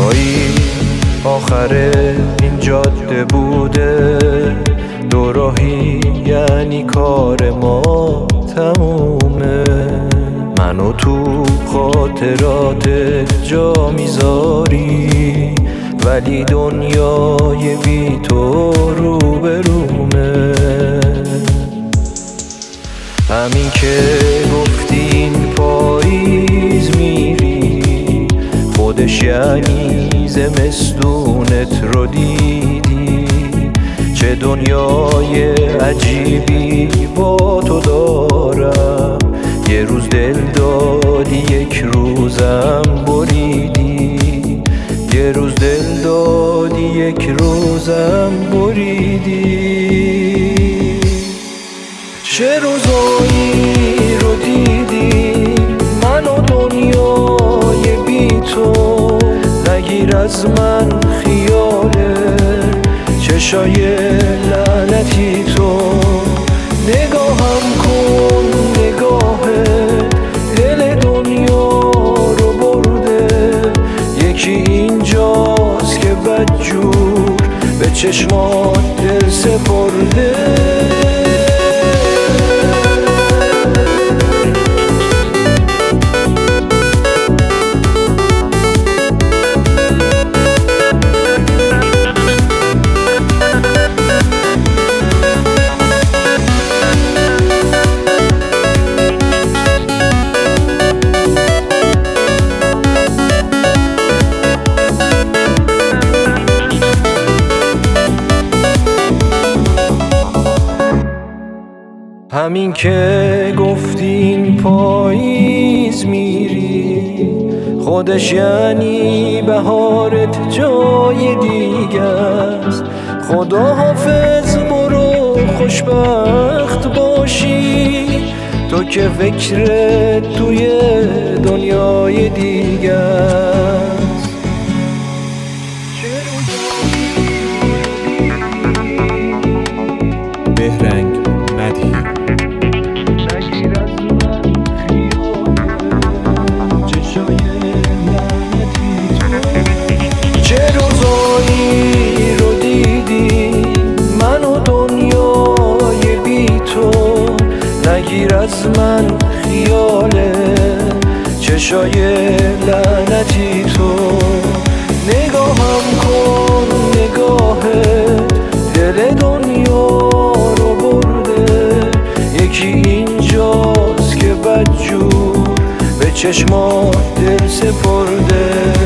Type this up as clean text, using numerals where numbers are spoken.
جایی آخر این جاده بوده، دو راهی یعنی کار ما تمومه. منو تو خاطراتت جا میذاری، ولی دنیای بی تو روبرومه. همین که گفتی این پاییز میری، خودش یعنی زمستونت رو دیدی. چه دنیای عجیبی با تو دارم، یه روز دل دادی یک روزم بریدی، یه روز دل دادی یک روزم بریدی. چه روزایی رو دیدی من و دنیای بی تو، نگیر از من خیاله چشای لعنتی تو. نگاهم کن نگاهه، دل دنیا رو برده. یکی اینجاست که بدجور به چشمات دل سپرده. همین که گفتی این پاییز میری، خودش یعنی بهارت جای دیگه است. خدا حافظ برو خوشبخت باشی، تو که فکرت توی دنیای دیگه است. بهرنگ مدحی چه روزایی رو دیدی من و دنیای بی تو، نگیر از من خیاله چشای لعنتی تو. نگاهم کن نگاهه، دل دنیا رو برده. یکی اینجاست که بدجور به چشمات دل سپرده.